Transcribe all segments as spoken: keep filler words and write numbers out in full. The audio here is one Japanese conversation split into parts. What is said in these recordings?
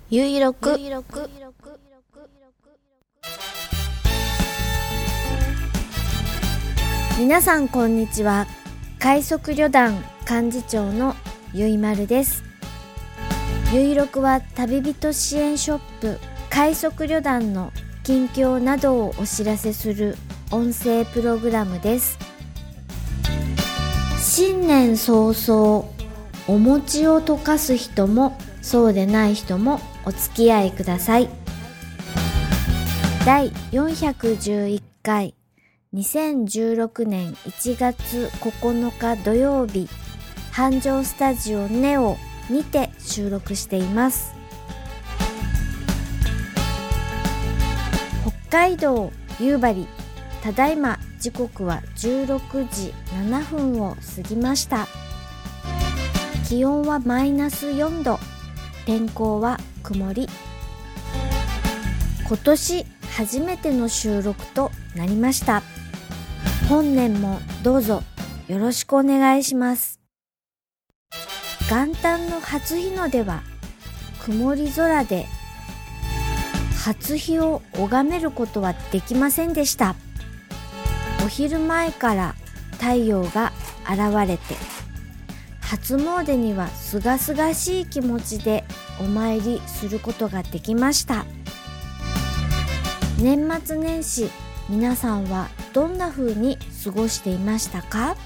ゆいろく皆さんこんにちは。快速旅団幹事長のゆいまるです。ゆいろくは旅人支援ショップ快速旅団の近況などをお知らせする音声プログラムです。新年早々お餅を溶かす人もそうでない人もお付き合いください。だいよんひゃくじゅういっかいにせんじゅうろくねんいちがつここのか土曜日、繁盛スタジオネオにて収録しています。北海道夕張、ただいま時刻はじゅうろくじななふんを過ぎました。気温はマイナスよんど、天候は曇り。今年初めての収録となりました。本年もどうぞよろしくお願いします。元旦の初日の出は曇り空で初日を拝めることはできませんでした。お昼前から太陽が現れて、初詣にはすがすがしい気持ちでお参りすることができました。年末年始、皆さんはどんな風に過ごしていましたか？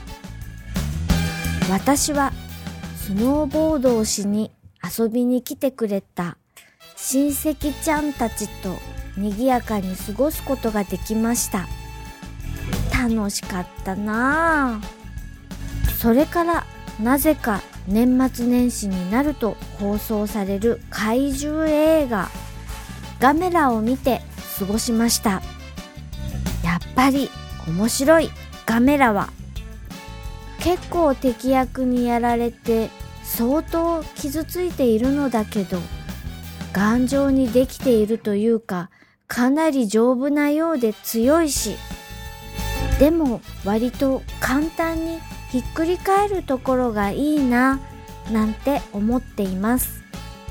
私はスノーボードをしに遊びに来てくれた親戚ちゃんたちと賑やかに過ごすことができました。楽しかったなぁ。それからなぜか年末年始になると放送される怪獣映画ガメラを見て過ごしました。やっぱり面白いガメラは。結構敵役にやられて相当傷ついているのだけど、頑丈にできているというか、かなり丈夫なようで強いし、でも割と簡単にひっくり返るところがいいななんて思っています。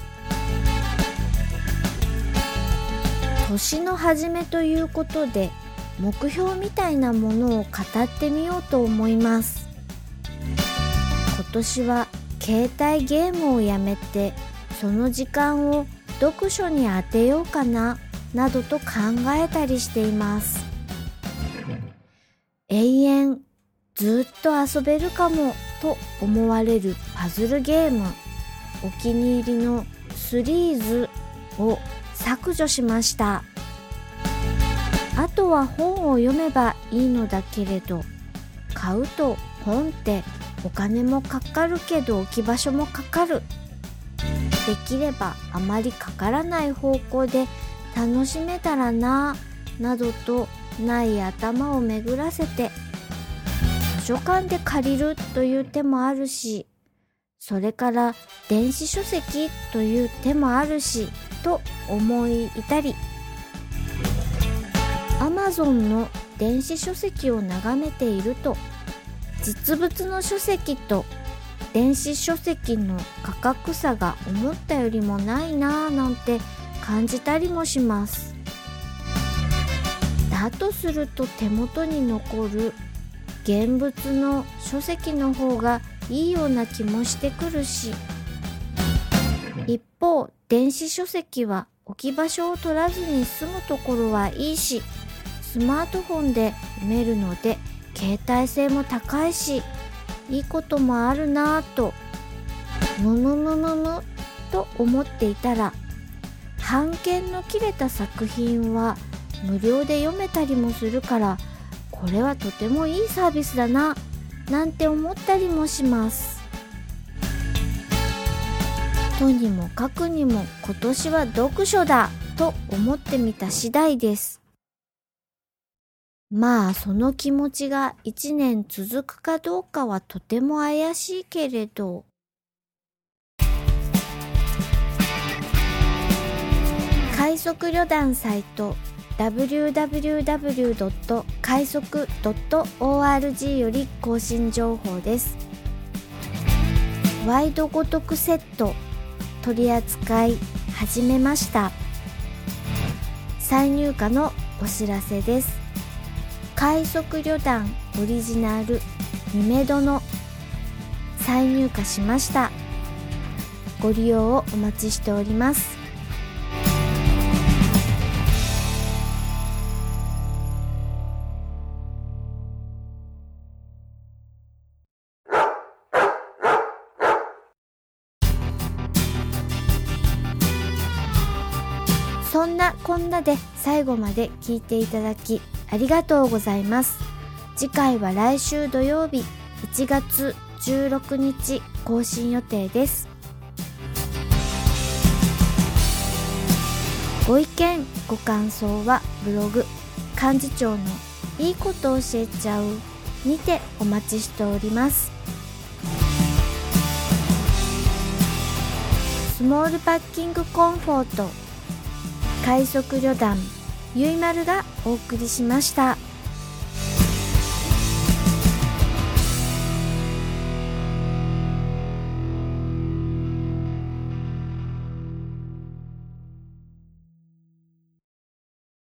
年の初めということで目標みたいなものを語ってみようと思います。今年は携帯ゲームをやめて、その時間を読書に当てようかななどと考えたりしています。永遠ずっと遊べるかもと思われるパズルゲーム、お気に入りのシリーズを削除しました。あとは本を読めばいいのだけれど、買うと本ってお金もかかるけど置き場所もかかる。できればあまりかからない方向で楽しめたらななどとない頭を巡らせて、図書館で借りるという手もあるし、それから電子書籍という手もあるしと思い至り、Amazon の電子書籍を眺めていると、実物の書籍と電子書籍の価格差が思ったよりもないなぁなんて感じたりもします。だとすると手元に残る現物の書籍の方がいいような気もしてくるし、一方電子書籍は置き場所を取らずに済むところはいいし、スマートフォンで読めるので携帯性も高いし、いいこともあるなぁとむむむむむと思っていたら、版権の切れた作品は無料で読めたりもするから、これはとてもいいサービスだななんて思ったりもします。とにもかくにも今年は読書だと思ってみた次第です。まあその気持ちが一年続くかどうかはとても怪しいけれど、快速旅団サイト ダブリューダブリューダブリュードット快速ドットオーアールジー より更新情報です。ワイドごとくセット取扱い始めました。再入荷のお知らせです。快速旅団オリジナルニメ殿再入荷しました。ご利用をお待ちしております。そんなこんなで最後まで聞いていただきありがとうございます。次回は来週土曜日いちがつじゅうろくにち更新予定です。ご意見ご感想はブログ幹事長のいいこと教えちゃうにてお待ちしております。スモールパッキングコンフォート快速旅団ゆいまるがお送りしました。